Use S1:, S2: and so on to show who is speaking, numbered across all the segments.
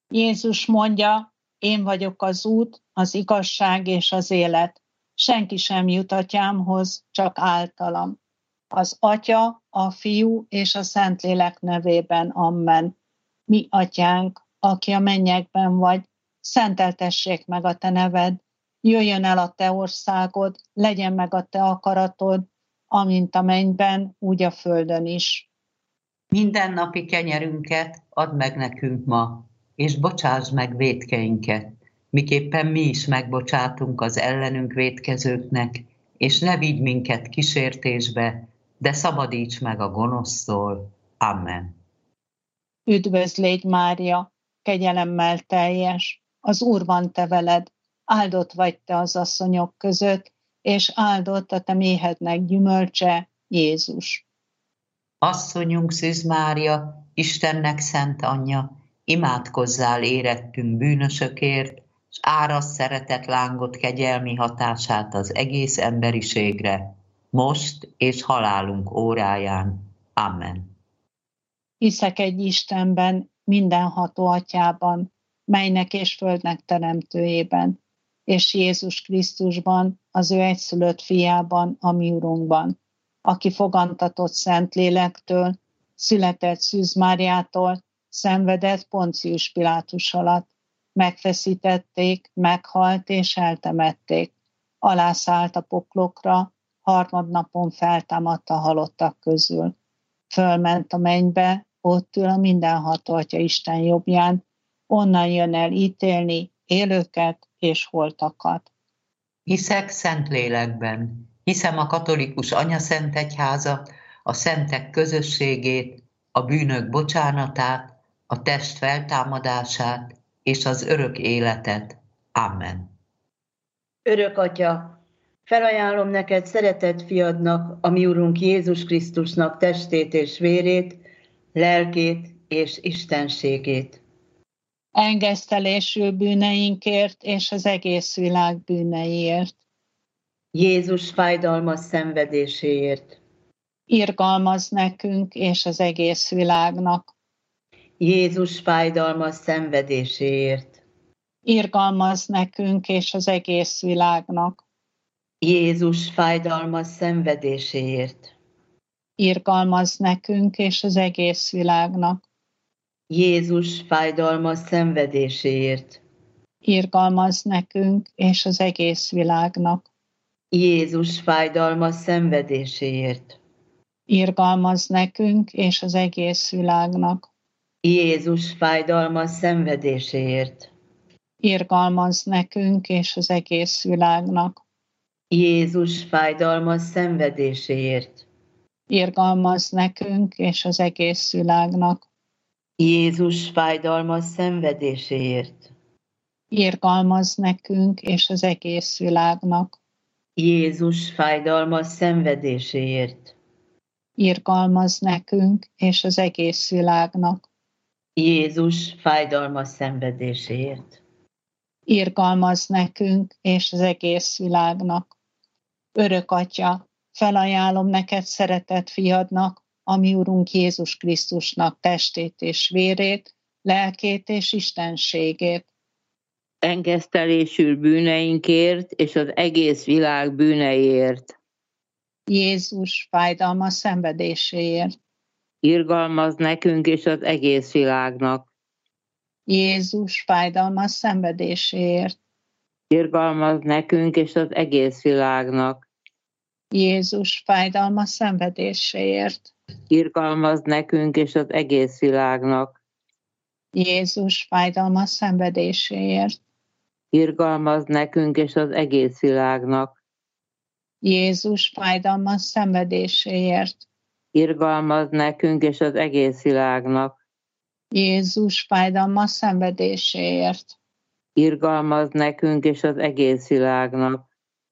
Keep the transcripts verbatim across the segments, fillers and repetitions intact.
S1: Jézus mondja, én vagyok az út, az igazság és az élet. Senki sem jut atyámhoz, csak általam. Az Atya, a Fiú és a Szentlélek nevében, amen. Mi atyánk, aki a mennyekben vagy, szenteltessék meg a te neved, jöjjön el a te országod, legyen meg a te akaratod, amint a mennyben, úgy a földön is.
S2: Mindennapi kenyerünket add meg nekünk ma, és bocsásd meg vétkeinket, miképpen mi is megbocsátunk az ellenünk vétkezőknek, és ne vigy minket kísértésbe, de szabadíts meg a gonosztól. Amen.
S1: Üdvözl légy, Mária, kegyelemmel teljes, az Úr van te veled, áldott vagy te az asszonyok között, és áldott a te méhednek gyümölcse, Jézus.
S2: Asszonyunk Szűz Mária, Istennek szent anyja, imádkozzál érettünk bűnösökért, s árasd szeretet lángot kegyelmi hatását az egész emberiségre, most és halálunk óráján. Amen.
S1: Hiszek egy Istenben, mindenható atyában, melynek és földnek teremtőjében, és Jézus Krisztusban, az ő egyszülött fiában, a mi Urunkban, aki fogantatott Szentlélektől, született Szűz Máriától, szenvedett Poncius Pilátus alatt, megfeszítették, meghalt és eltemették, alászállt a poklokra, harmadnapon feltámadt a halottak közül. Fölment a mennybe, ott ül a mindenható Atya Isten jobbján, onnan jön el ítélni élőket és holtakat.
S2: Hiszek Szentlélekben, hiszem a katolikus anyaszentegyházat, a szentek közösségét, a bűnök bocsánatát, a test feltámadását és az örök életet. Amen.
S3: Örök Atya, felajánlom neked szeretett fiadnak, a mi Urunk Jézus Krisztusnak testét és vérét, lelkét és istenségét.
S1: Engesztelésű bűneinkért és az egész világ bűneiért.
S3: Jézus fájdalmas szenvedéséért.
S1: Irgalmaz nekünk és az egész világnak.
S3: Jézus fájdalmas szenvedéséért.
S1: Irgalmaz nekünk és az egész világnak.
S3: Jézus fájdalmas szenvedéséért.
S1: Irgalmaz nekünk és az egész világnak.
S3: Jézus fájdalmas szenvedéséért.
S1: Irgalmaz nekünk és az egész világnak.
S3: Jézus fájdalmas szenvedéséért.
S1: Irgalmaz nekünk és az egész világnak.
S3: Jézus fájdalmas szenvedéséért.
S1: Irgalmaz nekünk és az egész világnak.
S3: Jézus fájdalmas szenvedéséért.
S1: Irgalmaz nekünk és az egész világnak.
S3: Jézus fájdalmas szenvedéséért.
S1: Irgalmaz nekünk és az egész világnak.
S3: Jézus fájdalmas szenvedéséért.
S1: Irgalmaz nekünk és az egész világnak.
S3: Jézus fájdalmas szenvedéséért.
S1: Irgalmaz nekünk és az egész világnak. Örök Atya, felajánlom neked szeretett fiadnak, a mi Urunk Jézus Krisztusnak testét és vérét, lelkét és istenségét.
S4: Engesztelésül bűneinkért és az egész világ bűneiért.
S1: Jézus fájdalmas szenvedéséért.
S4: Irgalmaz nekünk és az egész világnak.
S1: Jézus fájdalmas szenvedéséért.
S4: Irgalmaz nekünk és az egész világnak.
S1: Jézus fájdalmas szenvedéséért.
S4: Irgalmaz nekünk és az egész világnak.
S1: Jézus fájdalmas szenvedéséért.
S4: Irgalmaz nekünk és az egész világnak.
S1: Jézus fájdalmas szenvedéséért.
S4: Irgalmaz nekünk és az egész világnak.
S1: Jézus fájdalmas szenvedéséért.
S4: Irgalmaz nekünk és az egész világnak.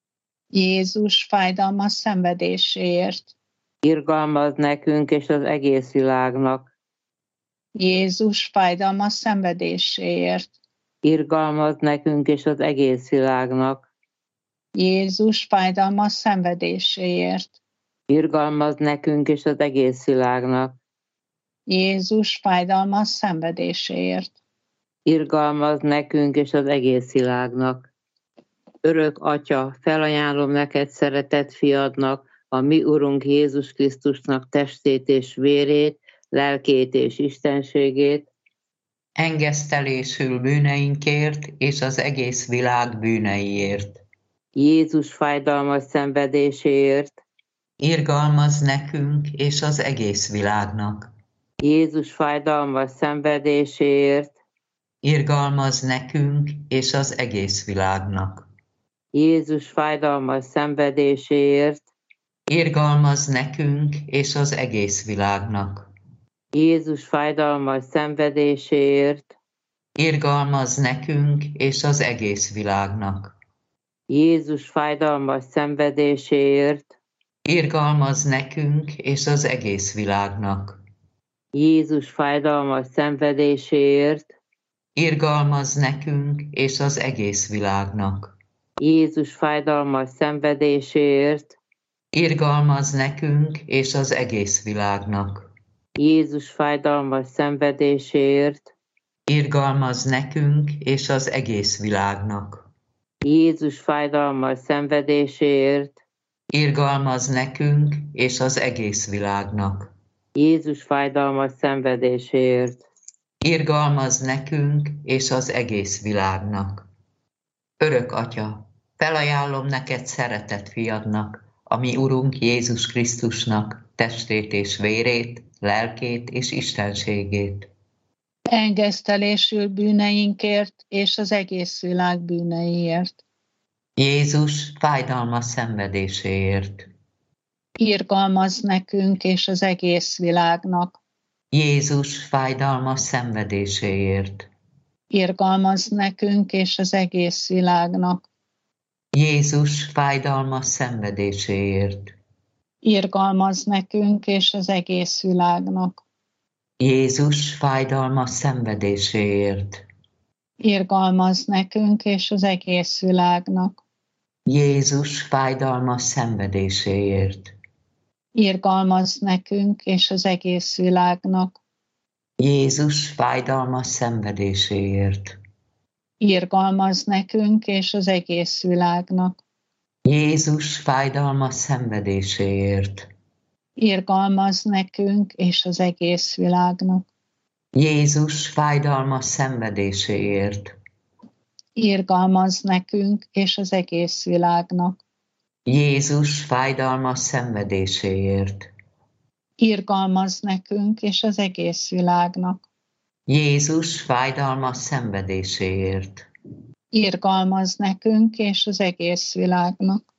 S1: Jézus fájdalmas szenvedéséért.
S4: Irgalmaz nekünk és az egész világnak.
S1: Jézus fájdalmas szenvedéséért.
S4: Irgalmaz nekünk és az egész világnak.
S1: Jézus fájdalmas szenvedéséért.
S4: Irgalmaz nekünk és az egész világnak.
S1: Jézus fájdalmas szenvedéséért.
S4: irgalmaz nekünk és az egész világnak. Örök Atya, felajánlom neked szeretett fiadnak, a mi Urunk Jézus Krisztusnak testét és vérét, lelkét és istenségét,
S2: engesztelésül bűneinkért és az egész világ bűneiért.
S4: Jézus fájdalmas szenvedéséért,
S2: irgalmaz nekünk és az egész világnak.
S4: Jézus fájdalmas szenvedéséért,
S2: irgalmaz nekünk és az egész világnak.
S4: Jézus fájdalmas szenvedéséért,
S2: irgalmaz nekünk és az egész világnak.
S4: Jézus fájdalmas szenvedéséért,
S2: irgalmaz nekünk és az egész világnak.
S4: Jézus fájdalmas szenvedéséért,
S2: irgalmaz nekünk és az egész világnak.
S4: Jézus fájdalmas szenvedéséért,
S2: irgalmaz nekünk és az egész világnak.
S4: Jézus fájdalmas szenvedéséért,
S2: irgalmaz nekünk és az egész világnak.
S4: Jézus fájdalmas szenvedéséért,
S2: irgalmaz nekünk és az egész világnak.
S4: Jézus fájdalmas szenvedéséért,
S2: irgalmaz nekünk és az egész világnak.
S4: Jézus fájdalmas szenvedéséért,
S2: irgalmaz nekünk és az egész világnak. Örök Atya, felajánlom neked szeretett fiadnak, a mi Urunk Jézus Krisztusnak testét és vérét, lelkét és istenségét.
S1: engesztelésül bűneinkért és az egész világ bűneiért.
S2: Jézus fájdalmas szenvedéséért.
S1: irgalmaz nekünk és az egész világnak.
S2: Jézus fájdalmas szenvedéséért.
S1: irgalmaz nekünk és az egész világnak.
S2: Jézus fájdalmas szenvedéséért.
S1: irgalmaz nekünk és az egész világnak.
S2: Jézus fájdalmas szenvedéséért.
S1: irgalmaz nekünk és az egész világnak.
S2: Jézus fájdalmas szenvedéséért.
S1: irgalmaz nekünk és az egész világnak.
S2: Jézus fájdalmas szenvedéséért.
S1: irgalmaz nekünk és az egész világnak.
S2: Jézus fájdalmas szenvedéséért.
S1: irgalmaz nekünk és az egész világnak.
S2: Jézus fájdalmas szenvedéséért.
S1: irgalmaz nekünk és az egész világnak.
S2: Jézus fájdalmas szenvedéséért.
S1: irgalmaz nekünk és az egész világnak.
S2: Jézus fájdalmas szenvedéséért.
S1: irgalmaz nekünk és az egész világnak.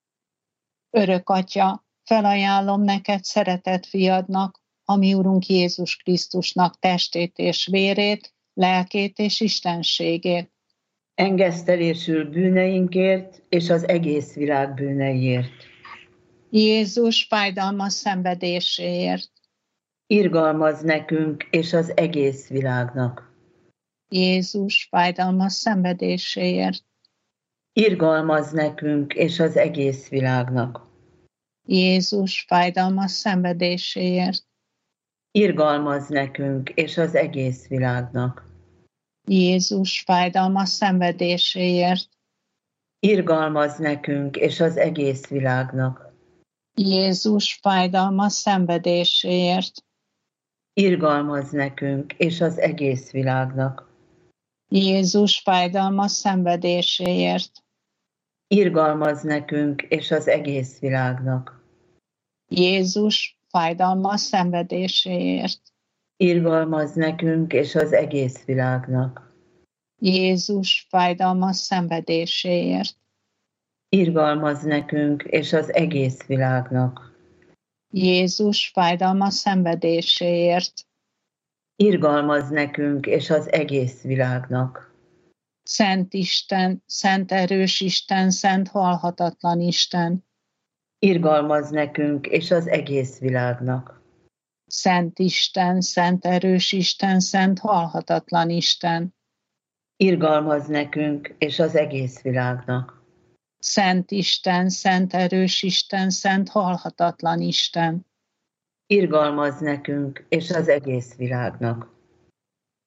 S1: Örök Atya, felajánlom neked szeretett fiadnak, a mi Urunk Jézus Krisztusnak testét és vérét, lelkét és istenségét.
S3: engesztelésül bűneinkért és az egész világ bűneiért.
S1: Jézus fájdalmas szenvedéséért.
S3: irgalmaz nekünk és az egész világnak.
S1: Jézus fájdalmas szenvedéséért.
S3: irgalmaz nekünk és az egész világnak.
S1: Jézus fájdalmas szenvedéséért.
S3: irgalmaz nekünk és az egész világnak.
S1: Jézus fájdalmas szenvedéséért.
S3: irgalmaz nekünk és az egész világnak.
S1: Jézus fájdalmas szenvedéséért.
S3: irgalmaz nekünk és az egész világnak.
S1: Jézus fájdalmas szenvedéséért.
S3: irgalmaz nekünk és az egész világnak.
S1: Jézus fájdalmas szenvedéséért.
S3: irgalmaz nekünk és az egész világnak.
S1: Jézus fájdalmas szenvedéséért.
S3: irgalmaz nekünk és az egész világnak.
S1: Jézus fájdalmas szenvedéséért.
S3: irgalmaz nekünk és az egész világnak.
S1: Szent Isten, szent erős Isten, szent halhatatlan Isten.
S3: irgalmaz nekünk és az egész világnak.
S1: Szent Isten, szent erős Isten, szent halhatatlan Isten.
S3: irgalmaz nekünk és az egész világnak.
S1: Szent Isten, szent erős Isten, szent halhatatlan Isten.
S3: irgalmaz nekünk és az egész világnak.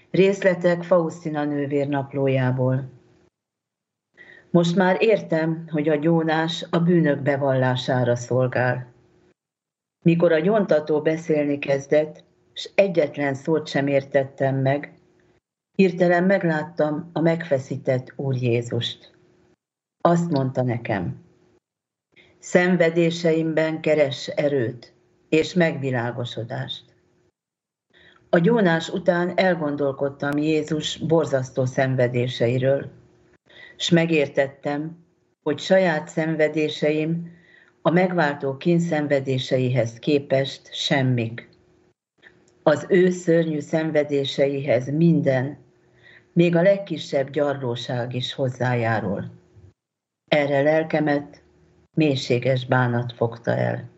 S3: Részletek Faustina nővér naplójából. Most már értem, hogy a gyónás a bűnök bevallására szolgál. Mikor a gyóntató beszélni kezdett, s egyetlen szót sem értettem meg, hirtelen megláttam a megfeszített Úr Jézust. Azt mondta nekem: szenvedéseimben keress erőt és megvilágosodást. A gyónás után elgondolkodtam Jézus borzasztó szenvedéseiről, s megértettem, hogy saját szenvedéseim a megváltó kínszenvedéseihez képest semmik. Az ő szörnyű szenvedéseihez minden, még a legkisebb gyarlóság is hozzájárul. Erre lelkemet mélységes bánat fogta el.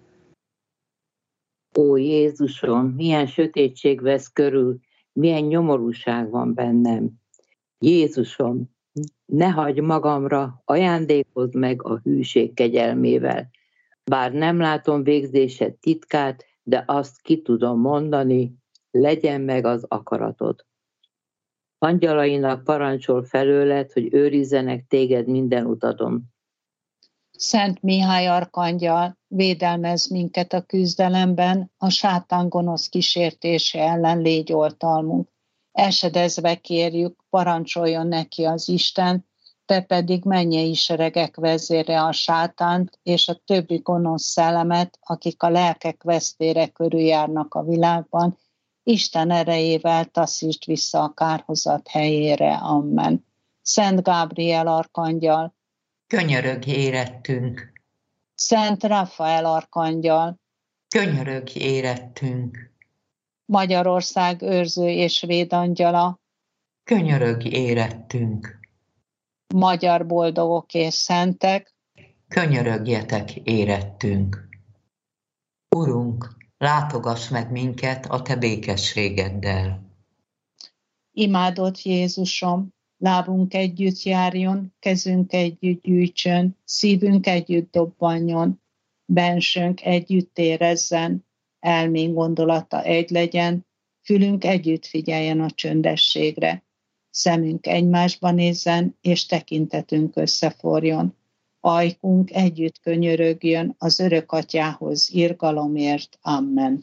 S4: Ó Jézusom, milyen sötétség vesz körül, milyen nyomorúság van bennem. Jézusom, ne hagyj magamra, ajándékozd meg a hűség kegyelmével. Bár nem látom végzésed titkát, de azt ki tudom mondani, legyen meg az akaratod. Angyalainak parancsol felőled, hogy őrizzenek téged minden utadon.
S1: Szent Mihály arkangyal, védelmez minket a küzdelemben, a sátán gonosz kísértése ellen légy oltalmunk. Esedezve kérjük, parancsoljon neki az Isten, te pedig mennyei seregek vezére a sátánt és a többi gonosz szellemet, akik a lelkek vesztére körüljárnak a világban, Isten erejével taszítsd vissza a kárhozat helyére. Amen. Szent Gábriel arkangyal,
S2: Könyörögj érettünk!
S1: Szent Rafael arkangyal,
S2: Könyörögj érettünk!
S1: Magyarország őrző és védangyala,
S2: Könyörögj érettünk!
S1: magyar boldogok és szentek,
S2: Könyörögjetek érettünk! Urunk, látogass meg minket a te békességeddel.
S1: imádott Jézusom, lábunk együtt járjon, kezünk együtt gyűjtsön, szívünk együtt dobbanjon, bensőnk együtt érezzen, elménk gondolata egy legyen, fülünk együtt figyeljen a csöndességre, szemünk egymásba nézzen, és tekintetünk összeforjon. Ajkunk együtt könyörögjön az örök atyához irgalomért. Amen.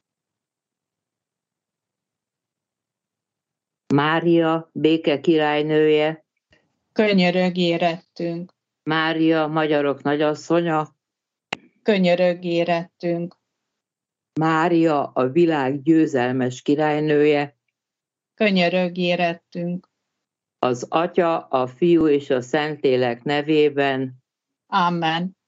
S4: Mária, béke királynője,
S1: Könyörögj érettünk,
S4: Mária, magyarok nagyasszonya,
S1: könyörögj érettünk,
S4: Mária, a világ győzelmes királynője,
S1: könyörögj érettünk.
S4: az Atya, a Fiú és a Szentlélek nevében.
S1: Amen.